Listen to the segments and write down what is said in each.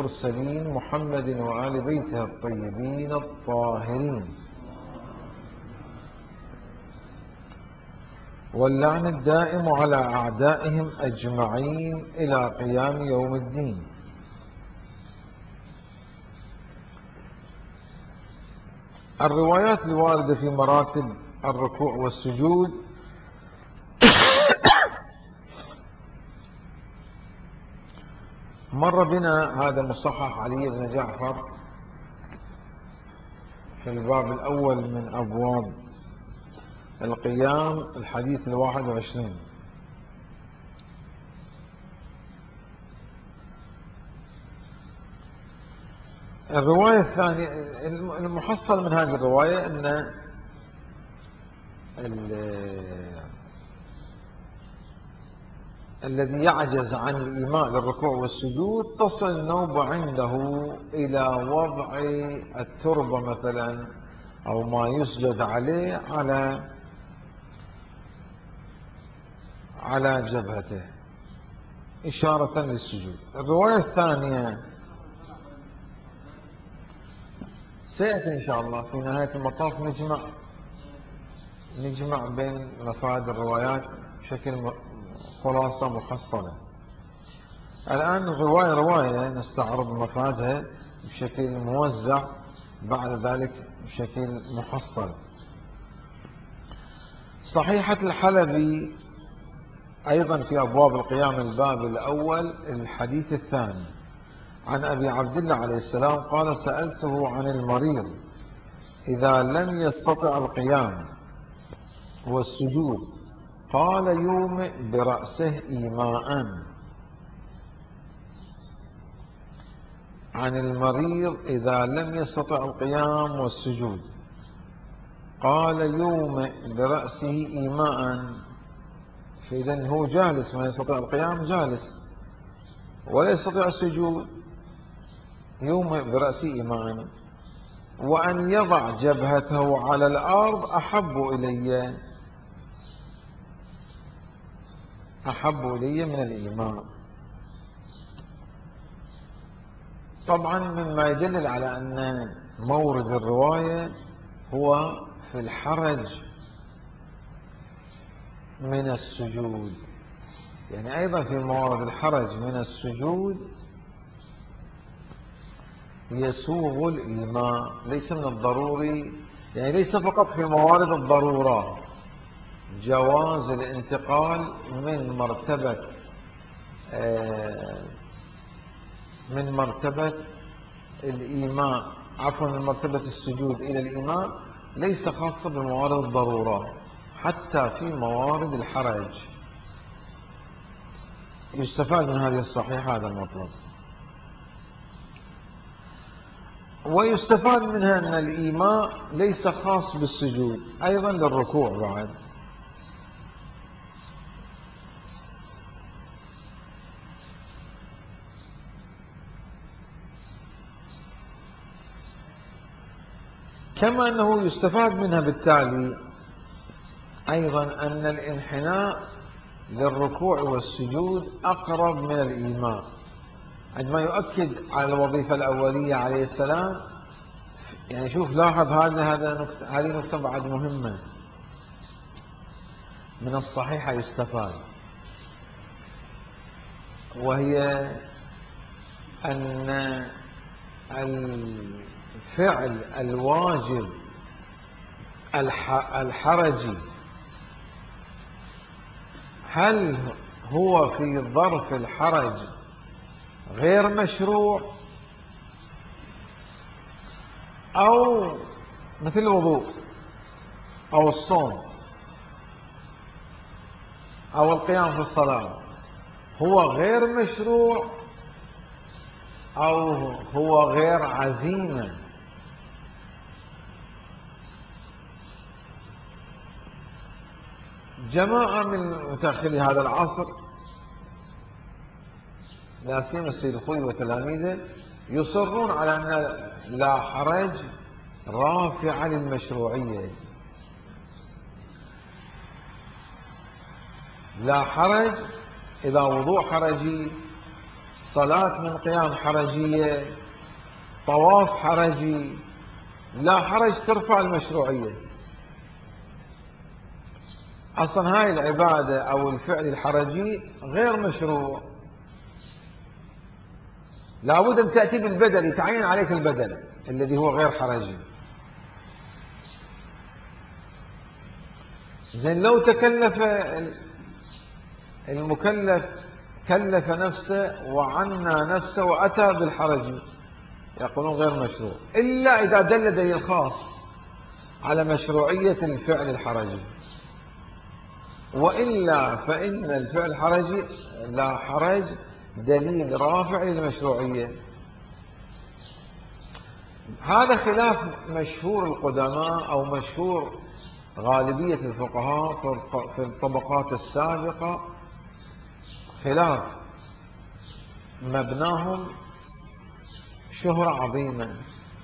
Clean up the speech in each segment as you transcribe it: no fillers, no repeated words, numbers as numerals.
المرسلين محمد وآل بيته الطيبين الطاهرين، واللعن الدائم على أعدائهم أجمعين إلى قيام يوم الدين. الروايات الواردة في مراتب الركوع والسجود مر بنا هذا مصحح علي بن جعفر في الباب الأول من أبواب القيام، الحديث 21. الرواية الثانية، المحصل من هذه الرواية أن الذي يعجز عن الإيماء للركوع والسجود تصل النوبة عنده إلى وضع التربة مثلا أو ما يسجد عليه على جبهته إشارة للسجود. الرواية الثانية سيأتي إن شاء الله في نهاية المطاف، نجمع بين مفاد الروايات بشكل خلاصة محصلة. الآن الرواية رواية نستعرض مفادها بشكل موزع، بعد ذلك بشكل محصل. صحيحة الحلبي أيضا في أبواب القيام الباب الأول الحديث الثاني عن أبي عبد الله عليه السلام قال: سألته عن المريض إذا لم يستطع القيام والسجود قال: يومئ برأسه إيماء. عن المريض إذا لم يستطع القيام والسجود قال: يومئ برأسه إيماء. فإذا هو جالس، ما يستطيع القيام جالس ولا يستطيع السجود، يومئ برأسه إيماء. وأن يضع جبهته على الأرض أحب إلي من الإيمان. طبعا مما يدلل على أن مورد الرواية هو في الحرج من السجود، يعني أيضا في موارد الحرج من السجود يسوغ الإيماء، ليس من الضروري، يعني ليس فقط في موارد الضرورة جواز الانتقال من مرتبة الإيماء، عفوا من مرتبة السجود إلى الإيماء، ليس خاصة بموارد الضرورة، حتى في موارد الحرج يستفاد من هذه الصحيحة هذا المطلب. ويستفاد منها أن الإيماء ليس خاص بالسجود، أيضا للركوع بعد. كما أنه يستفاد منها بالتالي أيضا أن الانحناء للركوع والسجود أقرب من الإيماء، عندما يؤكد على الوظيفة الأولية عليه السلام. يعني شوف، لاحظ هذه نقطة بعد مهمة من الصحيحة يستفاد، وهي أن الفعل الواجب الحرجي هل هو في ظرف الحرج غير مشروع، أو مثل الوضوء أو الصوم أو القيام في الصلاة هو غير مشروع، أو هو غير عزيمة. جماعة من متأخري هذا العصر، لا سيما السيد الخوئي وتلاميذه، يصرون على أن لا حرج رافعة للمشروعية. لا حرج إذا وضوء حرجي، صلاة من قيام حرجية، طواف حرجي، لا حرج ترفع المشروعية. أصلا هاي العبادة أو الفعل الحرجي غير مشروع، لابد أن تأتي بالبدل، يتعين عليك البدل الذي هو غير حرجي. زين لو تكلف المكلف، كلف نفسه وعنى نفسه وأتى بالحرج، يقولون غير مشروع، إلا إذا دل دليل خاص على مشروعية الفعل الحرجي، وإلا فإن الفعل الحرجي لا حرج دليل رافع للمشروعية. هذا خلاف مشهور القدماء أو مشهور غالبية الفقهاء في الطبقات السابقة، خلاف مبناهم شهرة عظيمة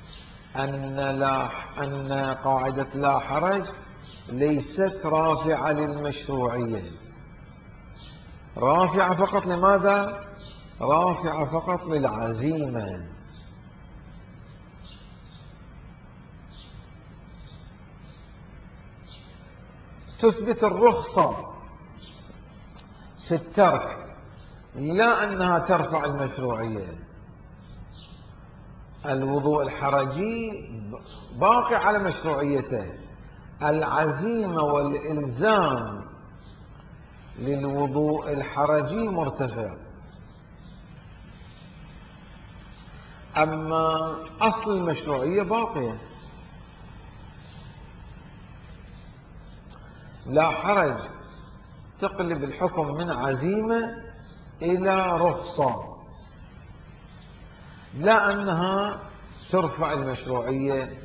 أن قاعدة لا حرج ليست رافعة للمشروعية، رافعة فقط لماذا؟ رافعة فقط للعزيمة. تثبت الرخصة في الترك، لا أنها ترفع المشروعية. الوضوء الحرجي باقي على مشروعيته، العزيمة والإلزام للوضوء الحرجي مرتفع. أما أصل المشروعية باقية. لا حرج تقلب الحكم من عزيمة إلى رخصة، لا أنها ترفع المشروعية.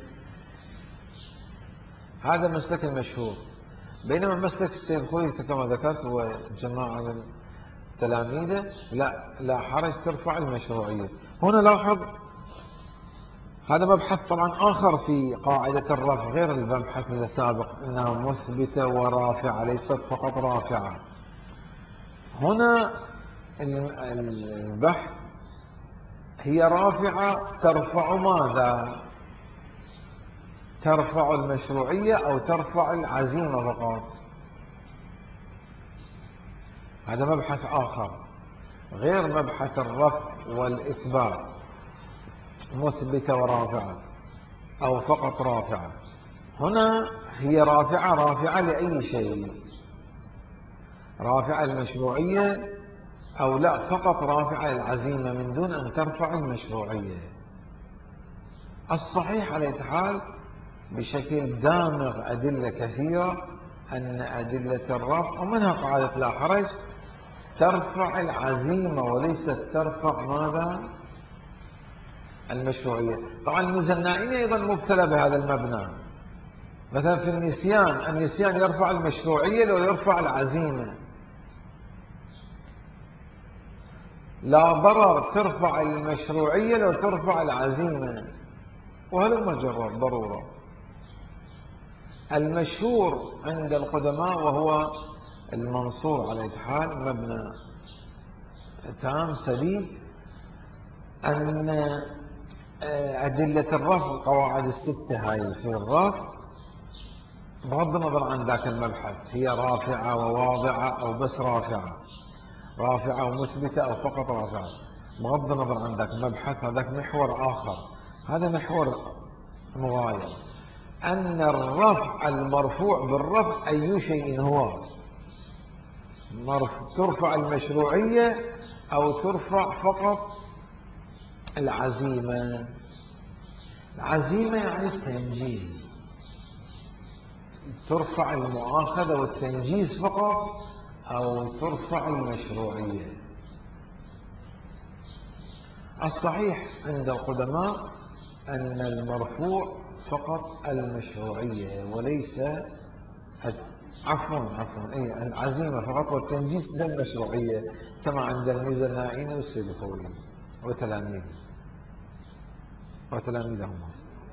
هذا مسلك المشهور. بينما مسلك السيد الخوئي كما ذكرت وجماعة من تلاميذه لا حرج ترفع المشروعية. هنا لاحظ هذا مبحث طبعا آخر في قاعدة الرفع غير المبحث السابق، أنها مثبتة ورافعة ليست فقط رافعة. هنا البحث هي رافعة ترفع ماذا؟ ترفع المشروعية أو ترفع العزيمة فقط؟ هذا مبحث آخر غير مبحث الرفع والإثبات، مثبتة ورافعة أو فقط رافعة. هنا هي رافعة لأي شيء، رافعة المشروعية أو لا فقط رافعة العزيمة من دون أن ترفع المشروعية. الصحيح على أي حال بشكل دامغ أدلة كثيرة أن أدلة الرفع ومنها قاعدة لا حرج ترفع العزيمة وليست ترفع ماذا؟ المشروعية. طبعا الميزانائي أيضا مبتلى بهذا المبنى. مثلا في النسيان يرفع المشروعية لو يرفع العزيمة. لا ضرر ترفع المشروعية لو ترفع العزيمة، وهلم جرى ضرورة. المشهور عند القدماء وهو المنصور على الحال مبنى تام سليم، أن أدلة الرفع القواعد الستة هاي في الرفع بغض النظر عن ذاك المبحث هي رافعة وواضعة أو بس رافعة ومثبتة أو فقط رافعة، بغض النظر عن ذاك المبحث، هذاك محور آخر. هذا محور مغاير، أن الرفع المرفوع بالرفع أي شيء هو ترفع المشروعية أو ترفع فقط العزيمة. العزيمة يعني التنجيز، ترفع المؤاخذة والتنجيز فقط أو ترفع المشروعية. الصحيح عند القدماء أن المرفوع فقط المشروعية وليس العزيمة فقط والتنجيز للمشروعية، كما عند الميزانائي والسيد الخوئي وتلاميذهما.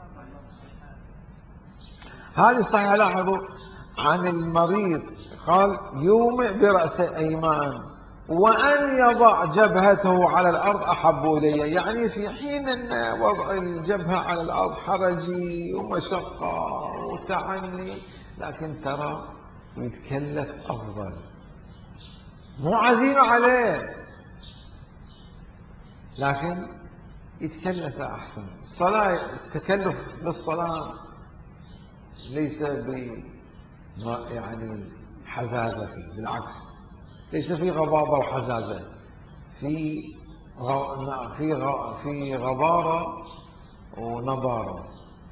هذه الصحيحة لاحظوا عن المريض قال يومئ برأسه أي ماء، وأن يضع جبهته على الأرض أحب إلي. يعني في حين أن وضع الجبهة على الأرض حرجي ومشقة وتعني، لكن ترى يتكلف أفضل، مو عزيمة عليه لكن يتكلف أحسن. الصلاة، التكلف بالصلاة ليس يعني حزازة فيه، بالعكس ليس في غضاضة وحزازة، في في غضارة ونضارة.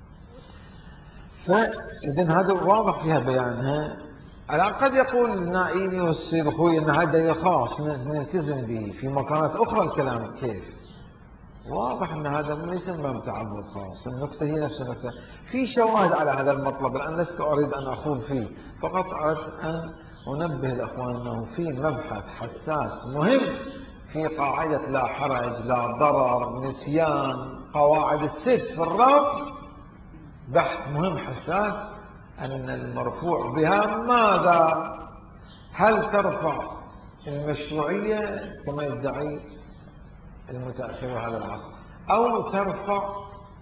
فإذا هذا واضح فيها بيانها. الآن قد يقول النائيني والسيد أخوي أن هذا خاص نلتزم به في مكانات أخرى. الكلام كيف؟ واضح أن هذا ليس من باب تعبد خاص، النكتة هي نفس النكتة. في شواهد على هذا المطلب، الآن لست أريد أن أخوض فيه، فقط أردت أن أنبه الأخوان أنه في مبحث حساس مهم في قاعدة لا حرج لا ضرر نسيان قواعد الست في الرفع، بحث مهم حساس، أن المرفوع بها ماذا؟ هل ترفع المشروعية كما يدعي المتأخر هذا العصر، أو ترفع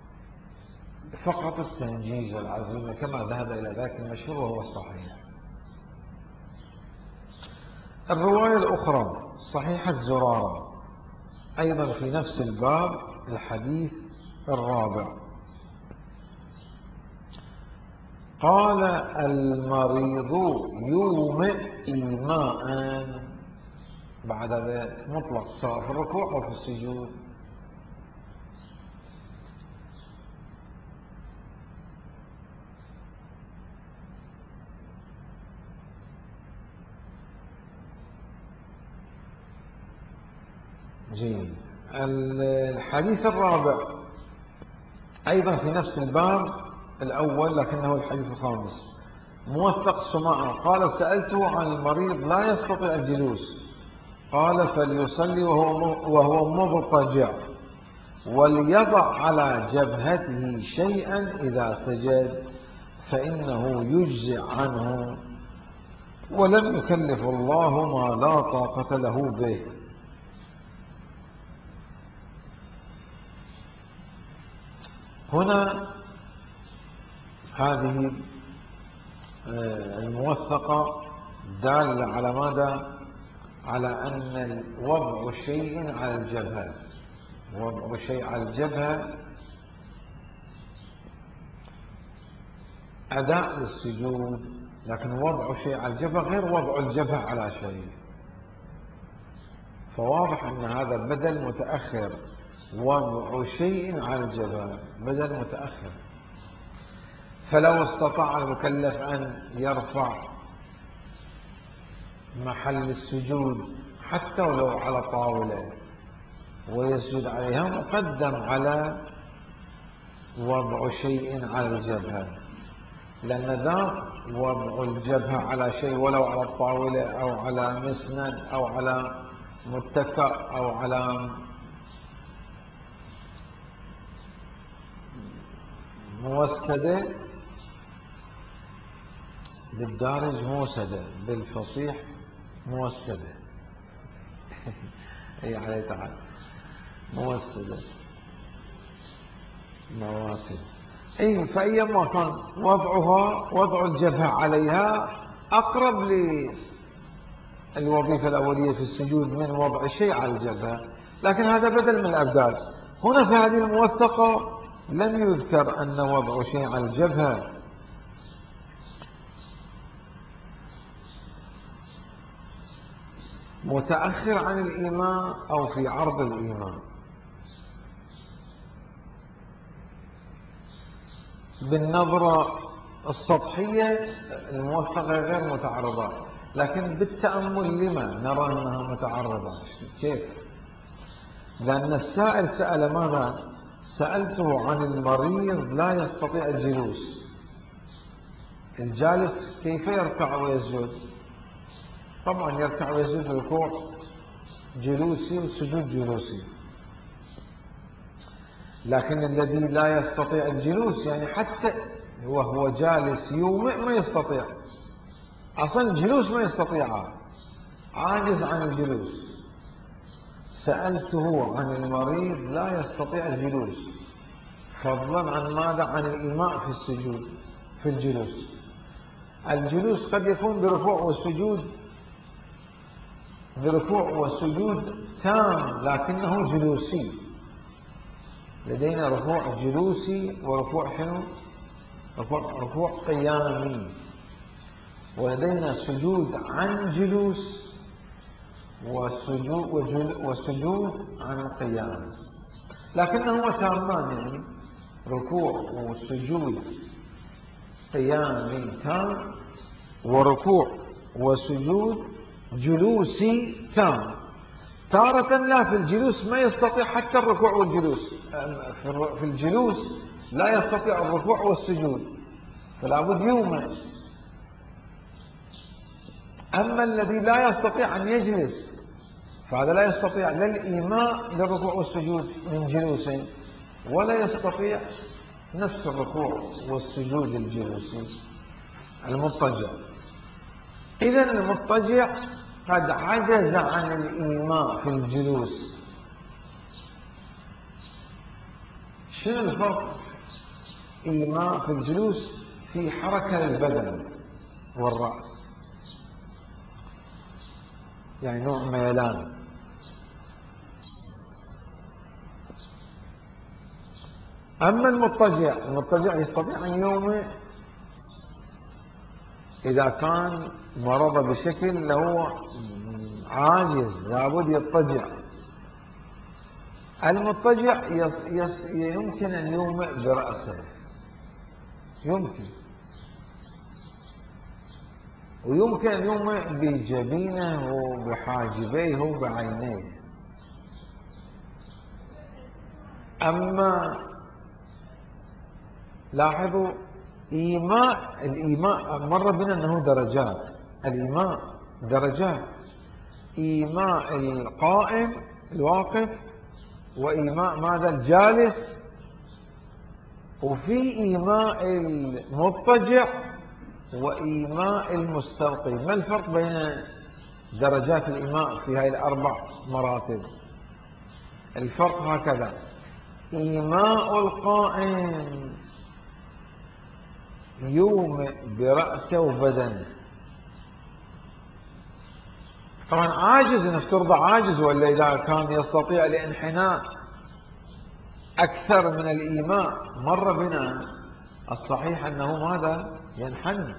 فقط التنجيز والعزيمة كما ذهب إلى ذاك المشهور وهو الصحيح. الرواية الأخرى صحيحة زرارة أيضا في نفس الباب، الحديث الرابع، قال المريض يومئ إيماء، بعد ذلك مطلق سواء في الركوع أو في السجود. جيد. الحديث الرابع أيضا في نفس الباب الأول لكنه الحديث الخامس، موثق سماعة قال سألته عن المريض لا يستطيع الجلوس، قال فليصلي وهو مضطجع، وليضع على جبهته شيئا إذا سجد فإنه يجزع عنه، ولم يكلف الله ما لا طاقة له به. هنا هذه الموثقة دالة على ماذا؟ على أن وضع شيء على الجبهة، وضع شيء على الجبهة أداء للسجود، لكن وضع شيء على الجبهة غير وضع الجبهة على شيء. فواضح أن هذا بدل متأخر، وضع شيء على الجبهة بدل متأخر. فلو استطاع المكلف أن يرفع محل السجود حتى ولو على طاولة ويسجد عليها، مقدم على وضع شيء على الجبهة، لأن ذاك وضع الجبهة على شيء ولو على الطاولة أو على مسند أو على متكأ أو على موسدة، بالدارج موسدة، بالفصيح موسدة أي عليه تعالى موسدة مواسد. أي فأيما كان وضعها وضع الجبهة عليها أقرب للوظيفة الأولية في السجود من وضع شيء على الجبهة، لكن هذا بدل من الأبدال. هنا في هذه الموثقة لم يذكر أن وضع شيء على الجبهة متأخر عن الإيمان أو في عرض الإيمان. بالنظرة السطحية الموثقة غير متعرضة، لكن بالتأمل لما نرى أنها متعرضة؟ كيف؟ لأن السائل سأل ماذا؟ سألته عن المريض لا يستطيع الجلوس، الجالس كيف يركع ويسجد؟ طبعا يركع ويسجد ركوع جلوسي وسجود جلوسي، لكن الذي لا يستطيع الجلوس يعني حتى وهو جالس يومئ ما يستطيع، أصلا الجلوس ما يستطيعها، عاجز عن الجلوس، سألته عن المريض لا يستطيع الجلوس، فضلا عن ماذا؟ عن الإيماء في السجود في الجلوس. الجلوس قد يكون بركوع وسجود تام لكنه جلوسي. لدينا ركوع جلوسي وركوع شنو؟ ركوع قيامي. ولدينا سجود عن جلوس وسجود عن قيام، لكنهما تامان، يعني ركوع وسجود قيامي تام، وركوع وسجود جلوسي تام. تارة لا، في الجلوس ما يستطيع حتى الركوع والجلوس، في الجلوس لا يستطيع الركوع والسجود، فلا بد يومئ. أما الذي لا يستطيع أن يجلس فهذا لا يستطيع لا الإيماء للركوع والسجود من جلوس، ولا يستطيع نفس الركوع والسجود الجلوسي. المضطجع، إذن المضطجع قد عجز عن الإيماء في الجلوس. شنو الفرق؟ إيماء في الجلوس في حركة للبدن والرأس، يعني نوع ميلان. أما المضطجع يستطيع أن يومئ إذا كان مرض بشكل له عاجز لابد يضطجع. المضطجع يمكن أن يومئ برأسه، يمكن، ويمكن أن يومئ بجبينه وبحاجبيه وبعينيه. أما لاحظوا الإيماء مر بنا أنه درجات، الإيماء درجات: إيماء القائم الواقف، وإيماء ماذا؟ الجالس، وفي إيماء المضطجع وإيماء المستلقي. ما الفرق بين درجات الإيماء في هذه الأربع مراتب؟ الفرق هكذا: إيماء القائم يومئ برأسه وبدنه. طبعا عاجز، نفترض عاجز، ولا إذا كان يستطيع الانحناء أكثر من الإيماء مر بنا الصحيح أنه ماذا؟ ينحني.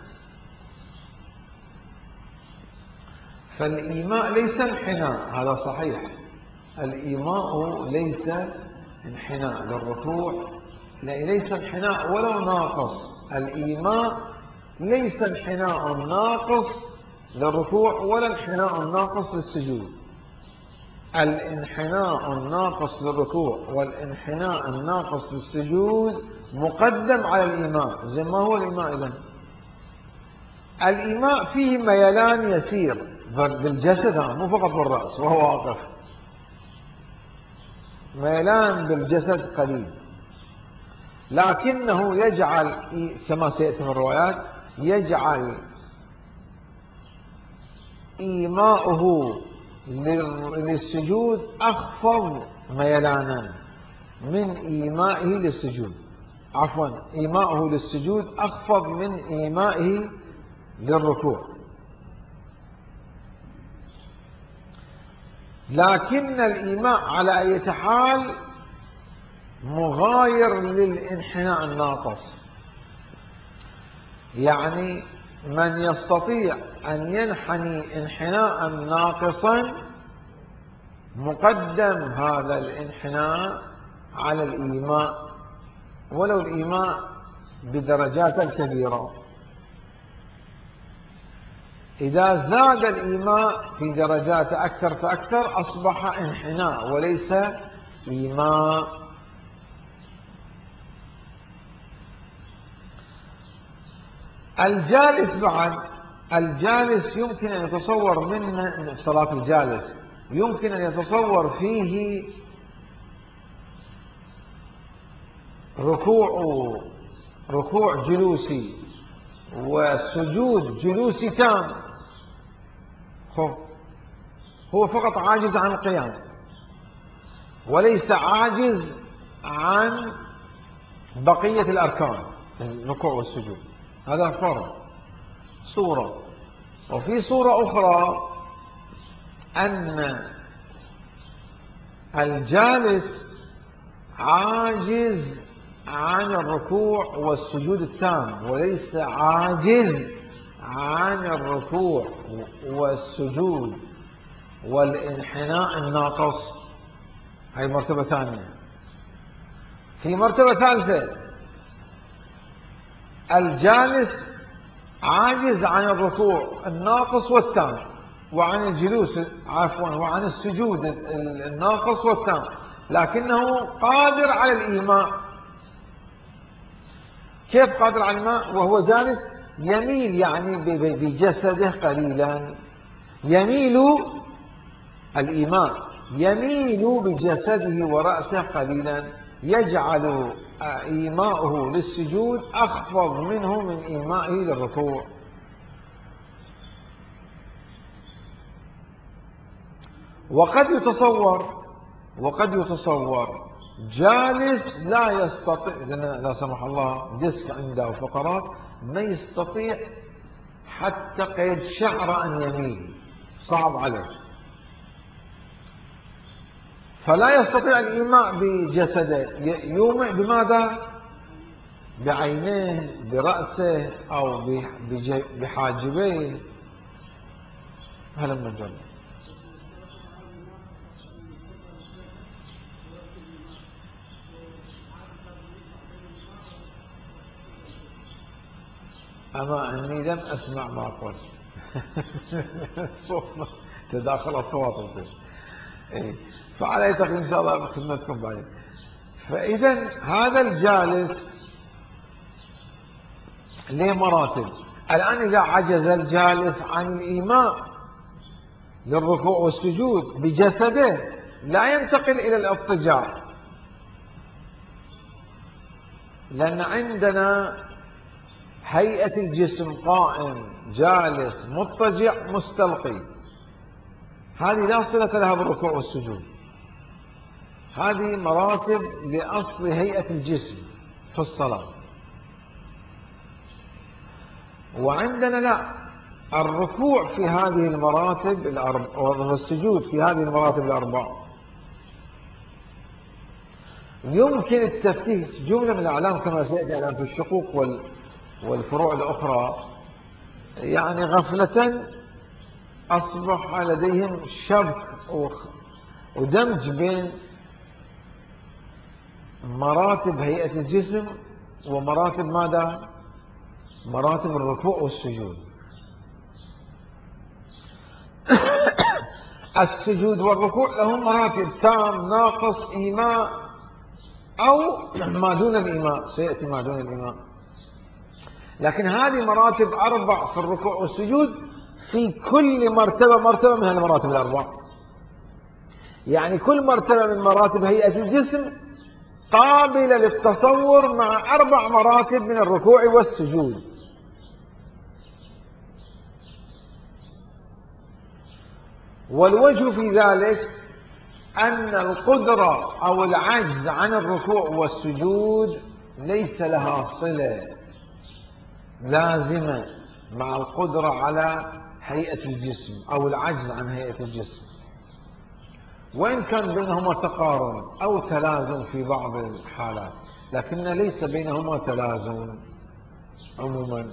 فالإيماء ليس انحناء، هذا صحيح، الإيماء ليس انحناء للركوع، ليس انحناء ولو ناقص. الإيماء ليس انحناء ناقص للركوع ولا انحناء ناقص للسجود. الانحناء الناقص للركوع والانحناء الناقص للسجود مقدم على الإيماء. زي ما هو الإيماء إذن؟ الإيماء فيه ميلان يسير بالجسد، مو فقط بالرأس وهو واقف، ميلان بالجسد قليل، لكنه يجعل كما سيأتي من الروايات يجعل إيماؤه للسجود أخفض ميلانا من إيمائه للسجود، عفوا، إيماؤه للسجود أخفض من إيمائه للركوع. لكن الإيماء على أي حال مغاير للانحناء الناقص، يعني من يستطيع أن ينحني انحناء ناقصا مقدم هذا الانحناء على الإيماء، ولو الإيماء بدرجات كبيرة. إذا زاد الإيماء في درجات أكثر فأكثر أصبح انحناء وليس إيماء. الجالس بعد، الجالس يمكن أن يتصور من صلاة الجالس يمكن أن يتصور فيه ركوع جلوسي وسجود جلوسي تام. خب هو فقط عاجز عن القيام، وليس عاجز عن بقية الأركان، الركوع والسجود. هذا فرض صورة. وفي صورة أخرى أن الجالس عاجز عن الركوع والسجود التام، وليس عاجز عن الركوع والسجود والانحناء الناقص. هي مرتبة ثانية. في مرتبة ثالثة، الجالس عاجز عن الركوع الناقص والتام، وعن الجلوس وعن السجود الناقص والتام، لكنه قادر على الإيماء. كيف قادر على الإيماء وهو جالس؟ يميل يعني بجسده قليلا، يميل الإيماء، يميل بجسده ورأسه قليلا، يجعل إيماؤه للسجود أخفض منه من إيمائه للركوع. وقد يتصور جالس لا يستطيع، لا سمح الله ديسك عنده فقرات، ما يستطيع حتى قيد شعره أن يميل، صعب عليه، فلا يستطيع الإيماء بجسده. يومئ بماذا؟ بعينيه، برأسه، أو بحاجبيه. هل المجال؟ أما أني لم أسمع ما قلت. صوت تداخل أصوات يصير. فعلى يتقي إن شاء الله بخدمتكم بعدين. فإذا هذا الجالس له مراتب. الآن إذا عجز الجالس عن الإيماء للركوع والسجود بجسده، لا ينتقل إلى الاضطجاع، لأن عندنا هيئة الجسم قائم، جالس، مضطجع، مستلقي. هذه لا صلة لها بالركوع والسجود. هذه مراتب لأصل هيئة الجسم في الصلاة. وعندنا لا، الركوع في هذه المراتب الأربع والسجود في هذه المراتب الأربع. يمكن التفتيش جملة من الأعلام كما سيأتي الآن في الشقوق والفروع الأخرى، يعني غفلة أصبح لديهم شبك ودمج بين مراتب هيئة الجسم ومراتب ماذا؟ مراتب الركوع والسجود. السجود والركوع لهم مراتب: تام، ناقص، إيماء، أو ما دون الإيماء، سيأتي ما دون الإيماء. لكن هذه مراتب أربع في الركوع والسجود، في كل مرتبة من المراتب الأربع. يعني كل مرتبة من مراتب هيئة الجسم قابلة للتصور مع أربع مراتب من الركوع والسجود. والوجه في ذلك أن القدرة أو العجز عن الركوع والسجود ليس لها صلة لازمة مع القدرة على هيئة الجسم أو العجز عن هيئة الجسم، وإن كان بينهما تقارن أو تلازم في بعض الحالات، لكن ليس بينهما تلازم عموما.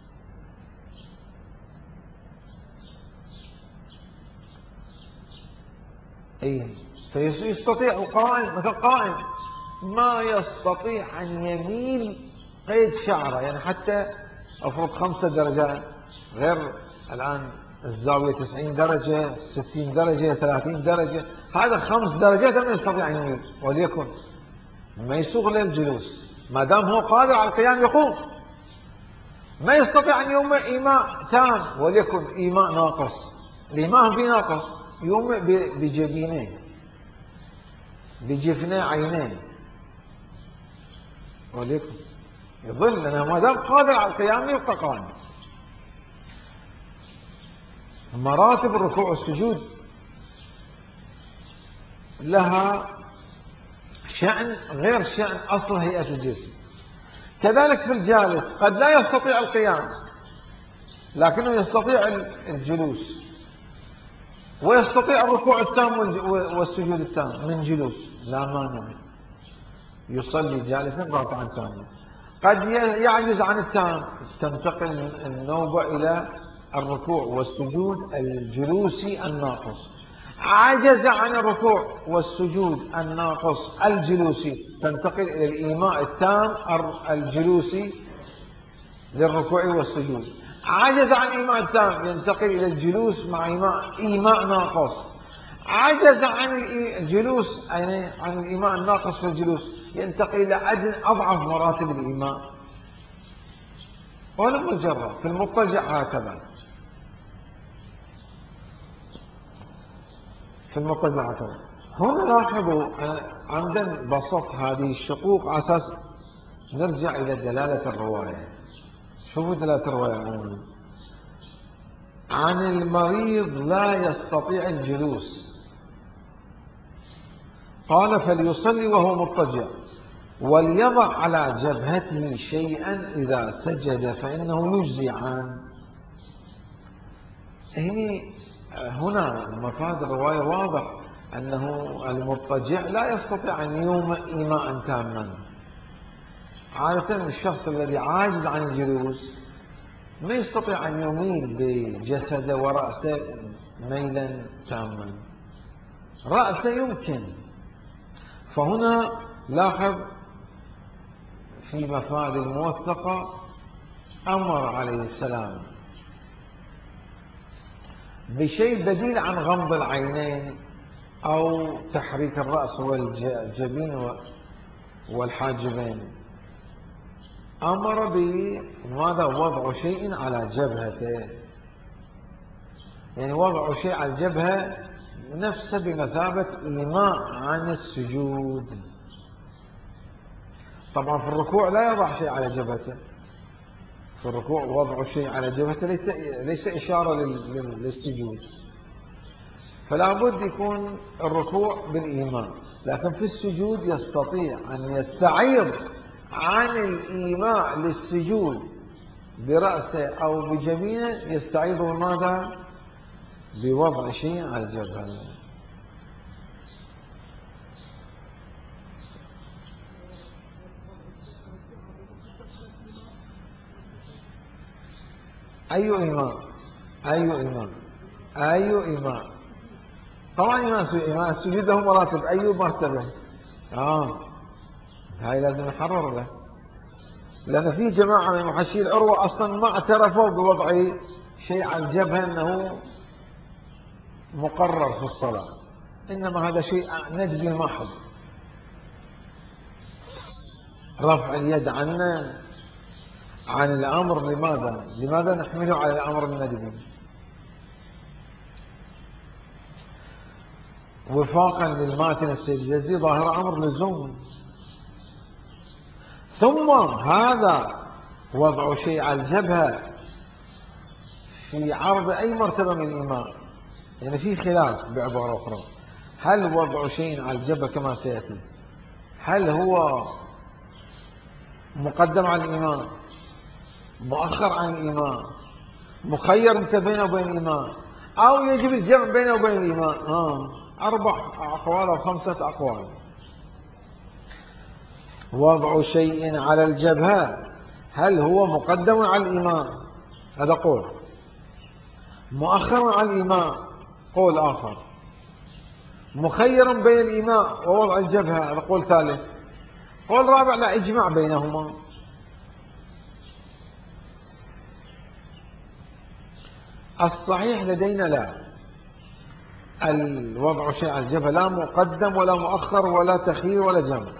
فيستطيع القائم، مثل قائم ما يستطيع أن يميل قيد شعره، يعني حتى أفرض 5 درجات، غير الآن الزاوية 90 درجة، 60 درجة، 30 درجة، هذا 5 درجات ما يستطيع أن يميل، وليكن ما يسوغ للجلوس، ما دام هو قادر على القيام يقوم. ما يستطيع أن يومئ إيماء تام، وليكن إيماء ناقص. الإيماء في ناقص، يومئ بجبينين، بجفني عينين، وليكن يظل أنه ما دام قادر على القيام يبقى قائم. مراتب الركوع والسجود لها شأن غير شأن أصل هيئة الجسم. كذلك في الجالس قد لا يستطيع القيام لكنه يستطيع الجلوس، ويستطيع الركوع التام والسجود التام من جلوس، لا مانع، يصلي جالسا راكعا تاما. قد يعجز عن التام، تنتقل النوبة إلى الركوع والسجود الجلوسي الناقص. عجز عن الركوع والسجود الناقص الجلوسي، تنتقل إلى الإيماء التام الجلوسي للركوع والسجود. عجز عن الإيماء التام، ينتقل إلى الجلوس مع إيماء ناقص. عجز عن الجلوس، يعني عن الإيماء الناقص في الجلوس، ينتقل إلى أضعف مراتب الإيماء. ولم يجرب في المضطجع هكذا، في المضطجع هكذا. هنا لاحظوا عمدا بسط هذه الشقوق على أساس نرجع إلى دلالة الرواية. شوفوا دلالة الرواية عن المريض لا يستطيع الجلوس، قال فليصلي وهو مضطجع وليضع على جبهته شيئا إذا سجد فإنه يجزي عنه. هنا مفاد الرواية واضح أنه المضطجع لا يستطيع أن يومئ إيماء تاما. عادة الشخص الذي عاجز عن الجلوس ما يستطيع أن يميل بجسده ورأسه ميلا تاما. رأسه يمكن. فهنا لاحظ في مفاد الموثقة أمر عليه السلام بشيء بديل عن غمض العينين أو تحريك الرأس والجبين والحاجبين. أمر بماذا؟ وضع شيء على جبهته، يعني وضع شيء على الجبهة نفسه بمثابة إيماء عن السجود. طبعا في الركوع لا يضع شيء على جبهته، في الركوع وضع شيء على جبهته ليس إشارة للسجود، فلا بد يكون الركوع بالإيمان. لكن في السجود يستطيع أن يستعيض عن الإيماء للسجود برأسه أو بجبينه، يستعيض بماذا؟ بوضع شيء على الجبهة. أي إيمان؟ أي إيمان؟ أي إيمان؟ طبعا إيمان السجود له مراتب. أي مرتبة؟ هاي لازم نحرر له، لأن في جماعة من محشي العروة أصلا ما اعترفوا بوضع شيء على الجبهة أنه مقرر في الصلاة، إنما هذا شيء نجبي محض، رفع اليد عن الأمر. لماذا نحمله على الأمر الندبي؟ وفاقا للماتن السيد اليزدي ظاهر أمر لزوم. ثم هذا وضع شيء على الجبهة في عرض أي مرتبة من الإيمان، يعني في خلاف بعبارة أخرى. هل وضع شيء على الجبهة كما سيأتي هل هو مقدم على الإيمان، مؤخر عن الإيمان، مخير انت بينه وبين الإيمان، أو يجب الجمع بينه وبين الإيمان؟ 4 أقوال أو 5 أقوال. وضع شيء على الجبهة هل هو مقدم على الإيمان؟ هذا قول. مؤخر على الإيمان قول آخر. مخير بين الإيمان ووضع الجبهة هذا قول ثالث. قول رابع لا إجماع بينهما. الصحيح لدينا لا، الوضع شيء على الجبهة لا مقدم ولا مؤخر ولا تخيير ولا جمع.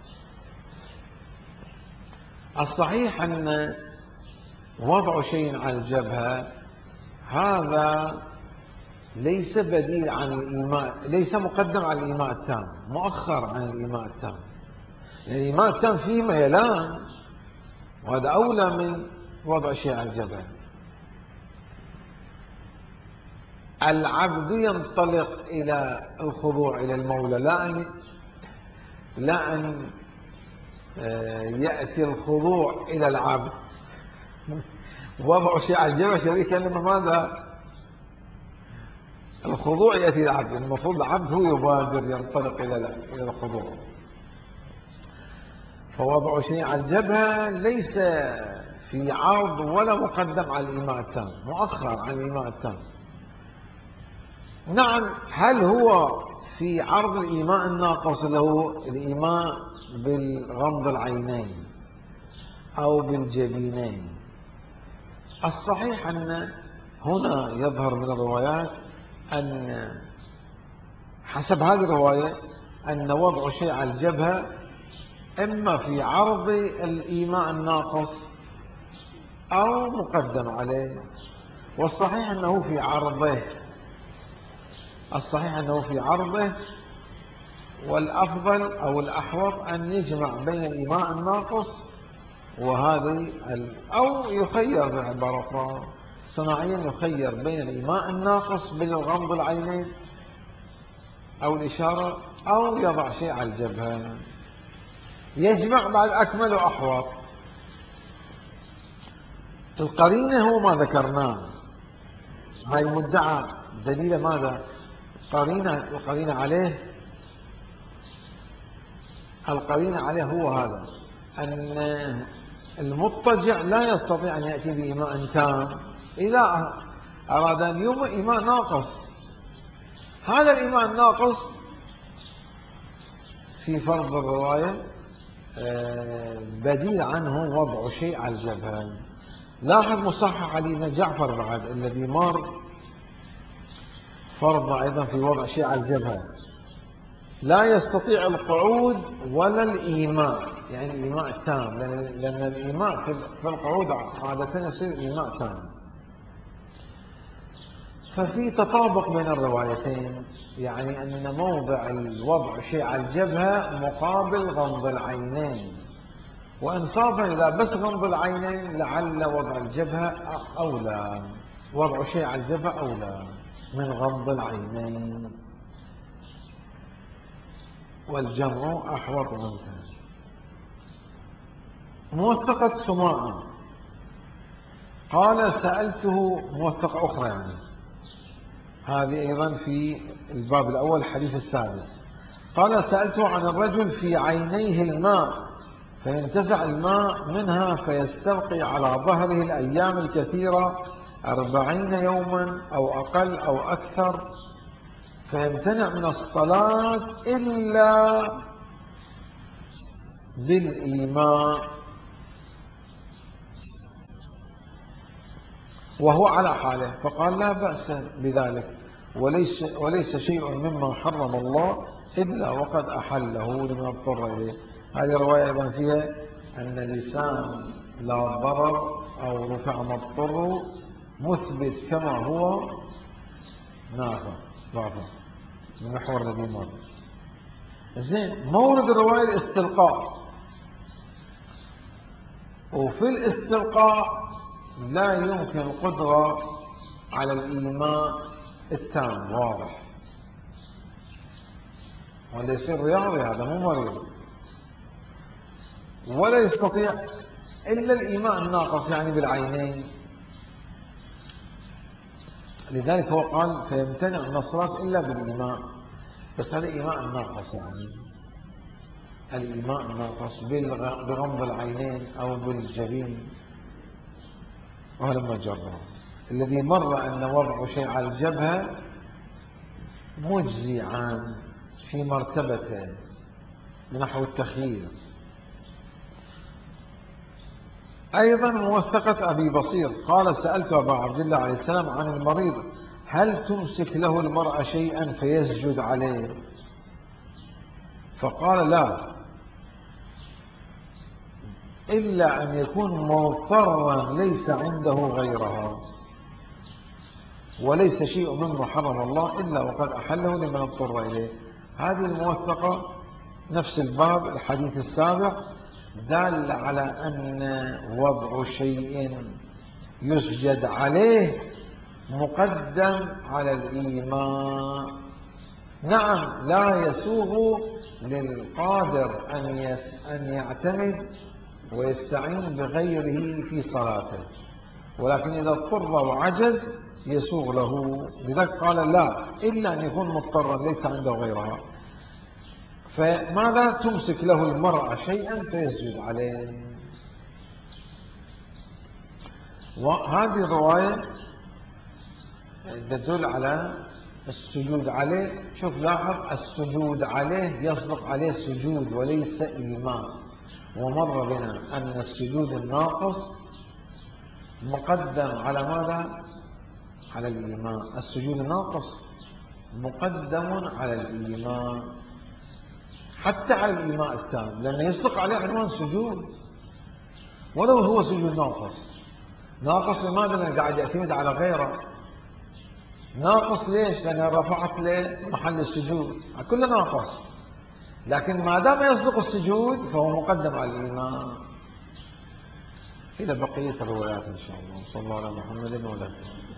الصحيح أن وضع شيء على الجبهة هذا ليس بديل عن الإيماء، ليس مقدم على الإيماء التام، مؤخر عن الإيماء التام. يعني الإيماء التام فيه ميلان، وهذا أولى من وضع شيء على الجبهة. العبد ينطلق إلى الخضوع إلى المولى، لا أن يأتي الخضوع إلى العبد. وضع شيء على الجبهة شريكا لما ماذا؟ الخضوع يأتي العبد، المفروض العبد هو يبادر ينطلق إلى الخضوع. فوضع شيء على الجبهة ليس في عرض ولا مقدم على الإيماء التام، مؤخر عن الإيماء التام. نعم، هل هو في عرض الإيماء الناقص له الإيماء بالغمض العينين أو بالجبينين؟ الصحيح أن هنا يظهر من الروايات أن حسب هذه الرواية أن وضع شيء على الجبهة إما في عرض الإيماء الناقص أو مقدم عليه، والصحيح أنه في عرضه، الصحيح أنه في عرضه، والأفضل أو الأحوط أن يجمع بين الإيماء الناقص وهذه أو يخير بعبارة أخرى صناعيا، يخير بين الإيماء الناقص بالغمض العينين أو الإشارة، أو يضع شيء على الجبهة، يجمع بعد أكمل وأحوط. القرينة هو ما ذكرناه، هاي مدعى دليل ماذا؟ القرينة عليه هو هذا، أن المضطجع لا يستطيع أن يأتي بإيماء تام إذا أراد أن يومئ إيماء ناقص. هذا الإيماء الناقص في فرض الرواية بديل عنه وضع شيء على الجبهة. لاحظ مصحح علي بن جعفر بعد الذي مر فرض أيضا في وضع شيء على الجبهة، لا يستطيع القعود ولا الإيماء، يعني الإيماء التام، لأن الإيماء في القعود عادة يصير إيماء تام. ففي تطابق بين الروايتين، يعني أن موضع الوضع شيء على الجبهة مقابل غمض العينين، وإنصافا إذا بس غمض العينين لعل وضع الجبهة أولى، وضع شيء على الجبهة أولى من غمض العينين، والجمع أحوط منه. موثقة سماعة قال سألته، موثقة أخرى يعني، هذه أيضا في الباب الأول الحديث السادس. قال سألته عن الرجل في عينيه الماء فينتزع الماء منها فيستلقي على ظهره الأيام الكثيرة 40 يوما أو أقل أو أكثر، فيمتنع من الصلاة إلا بالإيماء وهو على حاله. فقال لا بأس بذلك، وليس شيء مما حرم الله إلا وقد أحله لمن اضطر إليه. هذه رواية أيضا فيها أن لسان لا ضرر أو رفع مضطر مثبت كما هو نافع رافع المحور الذي مر. زين، مورد الرواية الاستلقاء، وفي الاستلقاء لا يمكن القدرة على الإيماء التام، واضح، ولا يصير رياضي، هذا مو مريض، ولا يستطيع إلا الإيماء الناقص يعني بالعينين. لذلك هو قال فيمتنع من الصلاة إلا بالإيماء، بس هذا الإيماء الناقص، يعني الإيماء الناقص بغمض العينين أو بالجبين، وهذا ما جرى. الذي مر أن وضع شيء على الجبهة مجزي عن في مرتبته نحو التخيير. أيضا موثقة أبي بصير قال سألت أبا عبد الله عليه السلام عن المريض هل تمسك له المرأة شيئا فيسجد عليه؟ فقال لا، إلا أن يكون مضطرا ليس عنده غيرها، وليس شيء مما حرم الله إلا وقد أحله لمن اضطر إليه. هذه الموثقة نفس الباب الحديث السابق دال على أن وضع شيء يسجد عليه مقدم على الإيمان. نعم، لا يسوغ للقادر أن يعتمد ويستعين بغيره في صلاته، ولكن إذا اضطر وعجز يسوغ له. لذلك قال لا إلا أن يكون مضطرا ليس عنده غيرها. فماذا؟ تمسك له المرأة شيئا فيسجد عليه. وهذه الرواية تدل على السجود عليه. شوف لاحظ، السجود عليه يصدق عليه سجود وليس إيمان. ومر بنا أن السجود الناقص مقدم على ماذا؟ على الإيمان. السجود الناقص مقدم على الإيمان، حتى على الإيمان التام، لأنه يصدق عليه عنوان سجود ولو هو سجود ناقص. ناقص لماذا؟ لأنه قاعد يعتمد على غيره. ناقص ليش؟ لأنه رفعت له محل السجود، كله ناقص. لكن ما دام يصدق السجود فهو مقدم على الإيمان. إلى بقية الروايات إن شاء الله. صلى الله على محمد وعلى آله.